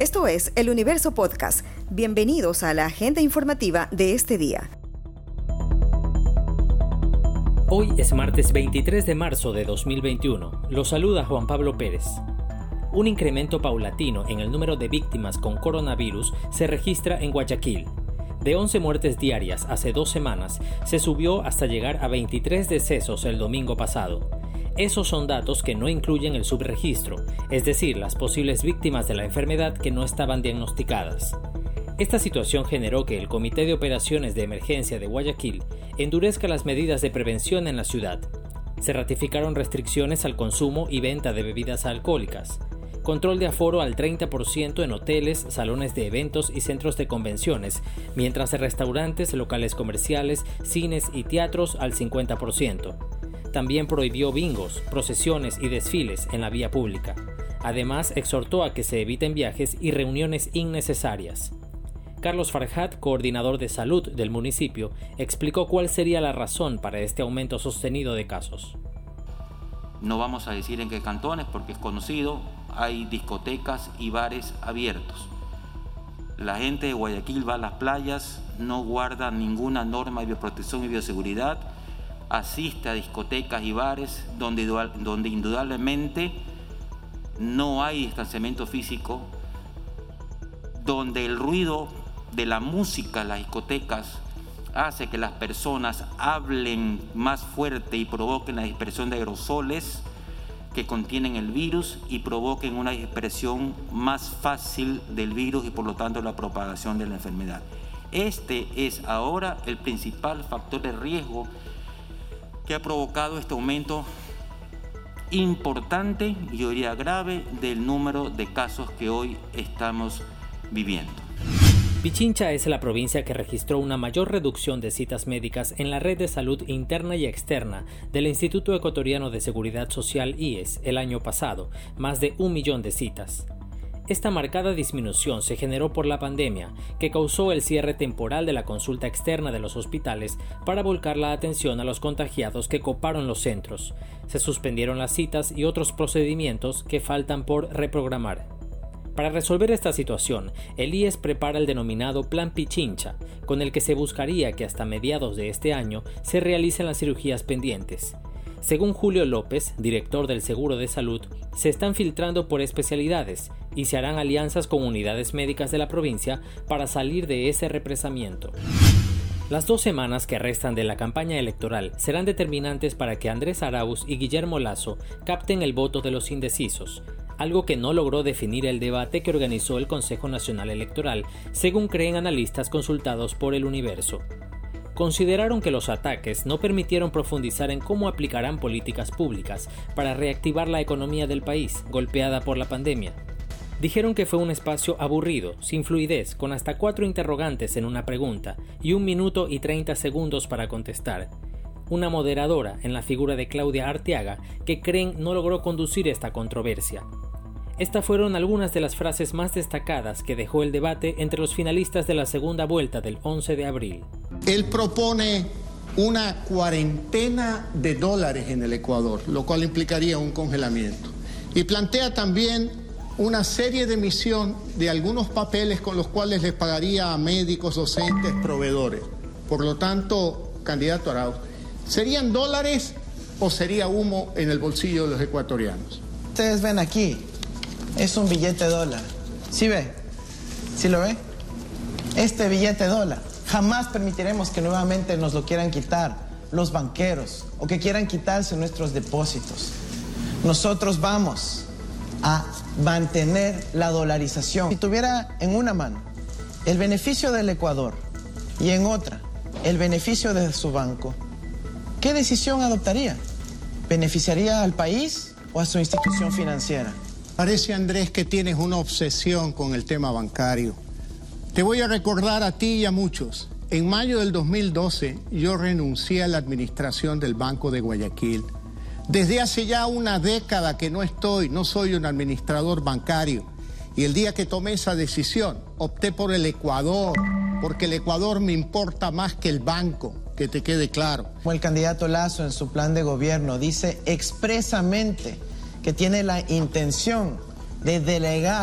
Esto es El Universo Podcast. Bienvenidos a la agenda informativa de este día. Hoy es martes 23 de marzo de 2021. Los saluda Juan Pablo Pérez. Un incremento paulatino en el número de víctimas con coronavirus se registra en Guayaquil. De 11 muertes diarias hace 2 semanas, se subió hasta llegar a 23 decesos el domingo pasado. Esos son datos que no incluyen el subregistro, es decir, las posibles víctimas de la enfermedad que no estaban diagnosticadas. Esta situación generó que el Comité de Operaciones de Emergencia de Guayaquil endurezca las medidas de prevención en la ciudad. Se ratificaron restricciones al consumo y venta de bebidas alcohólicas, control de aforo al 30% en hoteles, salones de eventos y centros de convenciones, mientras en restaurantes, locales comerciales, cines y teatros al 50%. También prohibió bingos, procesiones y desfiles en la vía pública. Además, exhortó a que se eviten viajes y reuniones innecesarias. Carlos Farhat, coordinador de salud del municipio, explicó cuál sería la razón para este aumento sostenido de casos. No vamos a decir en qué cantones porque es conocido, hay discotecas y bares abiertos. La gente de Guayaquil va a las playas, no guarda ninguna norma de bioprotección y bioseguridad, asiste a discotecas y bares donde indudablemente no hay distanciamiento físico, donde el ruido de la música en las discotecas hace que las personas hablen más fuerte y provoquen la dispersión de aerosoles que contienen el virus y provoquen una dispersión más fácil del virus y por lo tanto la propagación de la enfermedad. Este es ahora el principal factor de riesgo que ha provocado este aumento importante, yo diría grave, del número de casos que hoy estamos viviendo. Pichincha es la provincia que registró una mayor reducción de citas médicas en la red de salud interna y externa del Instituto Ecuatoriano de Seguridad Social IES el año pasado, más de 1 millón de citas. Esta marcada disminución se generó por la pandemia, que causó el cierre temporal de la consulta externa de los hospitales para volcar la atención a los contagiados que coparon los centros. Se suspendieron las citas y otros procedimientos que faltan por reprogramar. Para resolver esta situación, el IES prepara el denominado Plan Pichincha, con el que se buscaría que hasta mediados de este año se realicen las cirugías pendientes. Según Julio López, director del Seguro de Salud, se están filtrando por especialidades y se harán alianzas con unidades médicas de la provincia para salir de ese represamiento. Las 2 semanas que restan de la campaña electoral serán determinantes para que Andrés Arauz y Guillermo Lasso capten el voto de los indecisos, algo que no logró definir el debate que organizó el Consejo Nacional Electoral, según creen analistas consultados por El Universo. Consideraron que los ataques no permitieron profundizar en cómo aplicarán políticas públicas para reactivar la economía del país, golpeada por la pandemia. Dijeron que fue un espacio aburrido, sin fluidez, con hasta 4 interrogantes en una pregunta y 1 minuto y 30 segundos para contestar. Una moderadora en la figura de Claudia Arteaga, que creen no logró conducir esta controversia. Estas fueron algunas de las frases más destacadas que dejó el debate entre los finalistas de la segunda vuelta del 11 de abril. Él propone una cuarentena de dólares en el Ecuador, lo cual implicaría un congelamiento. Y plantea también una serie de emisión de algunos papeles con los cuales les pagaría a médicos, docentes, proveedores. Por lo tanto, candidato Arauz, ¿serían dólares o sería humo en el bolsillo de los ecuatorianos? Ustedes ven aquí, es un billete dólar. ¿Sí ve? ¿Sí lo ve? Este billete dólar. Jamás permitiremos que nuevamente nos lo quieran quitar los banqueros o que quieran quitarse nuestros depósitos. Nosotros vamos a mantener la dolarización. Si tuviera en una mano el beneficio del Ecuador y en otra el beneficio de su banco, ¿qué decisión adoptaría? ¿Beneficiaría al país o a su institución financiera? Parece, Andrés, que tienes una obsesión con el tema bancario. Te voy a recordar a ti y a muchos. En mayo del 2012 yo renuncié a la administración del Banco de Guayaquil. Desde hace ya una década que no soy un administrador bancario. Y el día que tomé esa decisión, opté por el Ecuador, porque el Ecuador me importa más que el banco, que te quede claro. Como el candidato Lasso en su plan de gobierno dice expresamente que tiene la intención de delegar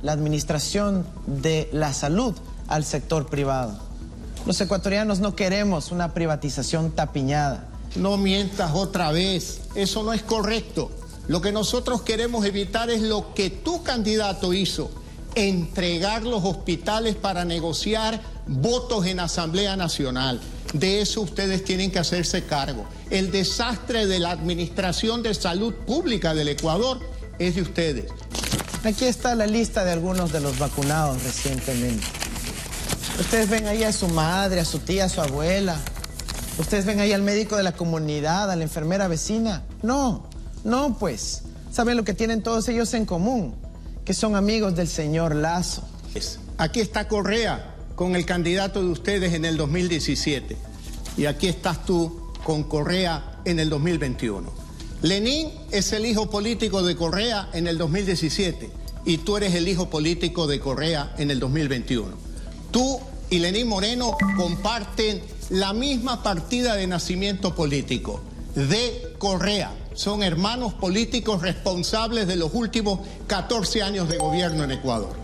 la administración de la salud al sector privado. Los ecuatorianos no queremos una privatización tapiñada. No mientas otra vez, eso no es correcto. Lo que nosotros queremos evitar es lo que tu candidato hizo, entregar los hospitales para negociar votos en Asamblea Nacional. De eso ustedes tienen que hacerse cargo. El desastre de la administración de salud pública del Ecuador es de ustedes. Aquí está la lista de algunos de los vacunados recientemente. Ustedes ven ahí a su madre, a su tía, a su abuela. Ustedes ven ahí al médico de la comunidad, a la enfermera vecina. No, pues. ¿Saben lo que tienen todos ellos en común? Que son amigos del señor Lazo. Aquí está Correa con el candidato de ustedes en el 2017. Y aquí estás tú con Correa en el 2021. Lenín es el hijo político de Correa en el 2017 y tú eres el hijo político de Correa en el 2021. Tú y Lenín Moreno comparten la misma partida de nacimiento político, de Correa. Son hermanos políticos responsables de los últimos 14 años de gobierno en Ecuador.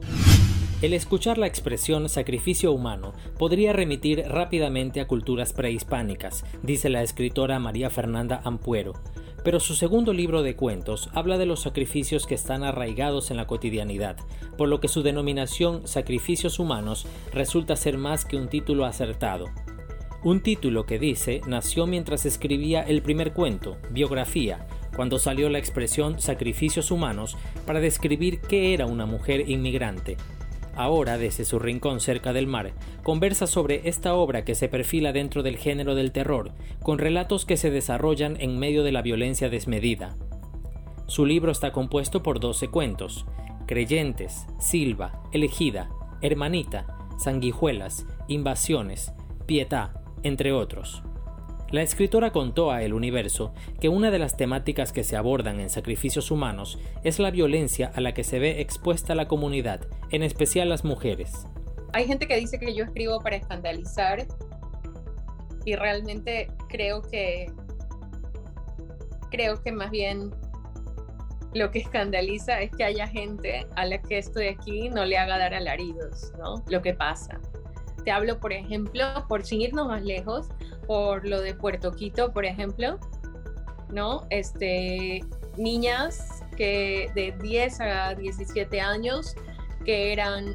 El escuchar la expresión sacrificio humano podría remitir rápidamente a culturas prehispánicas, dice la escritora María Fernanda Ampuero. Pero su segundo libro de cuentos habla de los sacrificios que están arraigados en la cotidianidad, por lo que su denominación Sacrificios Humanos resulta ser más que un título acertado. Un título que dice nació mientras escribía el primer cuento, Biografía, cuando salió la expresión Sacrificios Humanos para describir qué era una mujer inmigrante. Ahora, desde su rincón cerca del mar, conversa sobre esta obra que se perfila dentro del género del terror, con relatos que se desarrollan en medio de la violencia desmedida. Su libro está compuesto por 12 cuentos: Creyentes, Silva, Elegida, Hermanita, Sanguijuelas, Invasiones, Pietá, entre otros. La escritora contó a El Universo que una de las temáticas que se abordan en Sacrificios Humanos es la violencia a la que se ve expuesta la comunidad, en especial las mujeres. Hay gente que dice que yo escribo para escandalizar y realmente creo que más bien lo que escandaliza es que haya gente a la que esto de aquí no le haga dar alaridos, ¿no? Lo que pasa. Te hablo, por ejemplo, sin irnos más lejos, por lo de Puerto Quito, por ejemplo, ¿no? Niñas que de 10 a 17 años que eran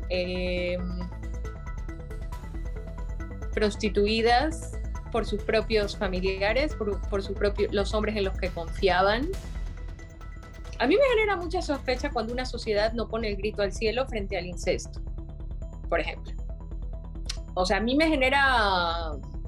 prostituidas por sus propios familiares, por los hombres en los que confiaban. A mí me genera mucha sospecha cuando una sociedad no pone el grito al cielo frente al incesto, por ejemplo. O sea, a mí me genera...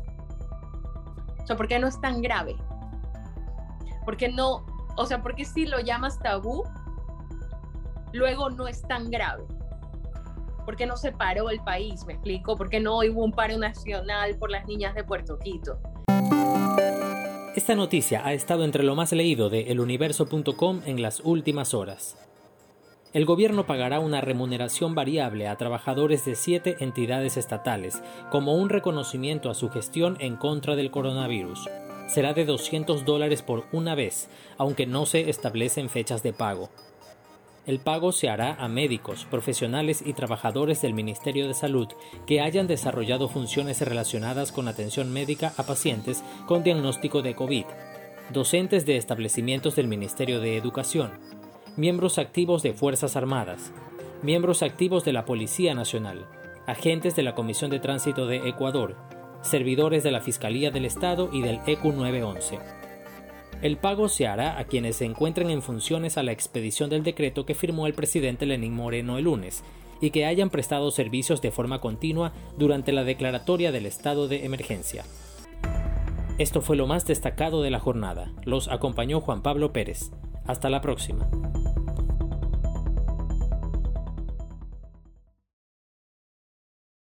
O sea, ¿por qué no es tan grave? ¿Por qué no? O sea, ¿por qué si lo llamas tabú, luego no es tan grave? ¿Por qué no se paró el país? ¿Me explico? ¿Por qué no hubo un paro nacional por las niñas de Puerto Quito? Esta noticia ha estado entre lo más leído de eluniverso.com en las últimas horas. El gobierno pagará una remuneración variable a trabajadores de 7 entidades estatales, como un reconocimiento a su gestión en contra del coronavirus. Será de $200 por una vez, aunque no se establecen fechas de pago. El pago se hará a médicos, profesionales y trabajadores del Ministerio de Salud que hayan desarrollado funciones relacionadas con atención médica a pacientes con diagnóstico de COVID, docentes de establecimientos del Ministerio de Educación, miembros activos de Fuerzas Armadas, miembros activos de la Policía Nacional, agentes de la Comisión de Tránsito de Ecuador, servidores de la Fiscalía del Estado y del ECU 911. El pago se hará a quienes se encuentren en funciones a la expedición del decreto que firmó el presidente Lenín Moreno el lunes y que hayan prestado servicios de forma continua durante la declaratoria del estado de emergencia. Esto fue lo más destacado de la jornada. Los acompañó Juan Pablo Pérez. Hasta la próxima.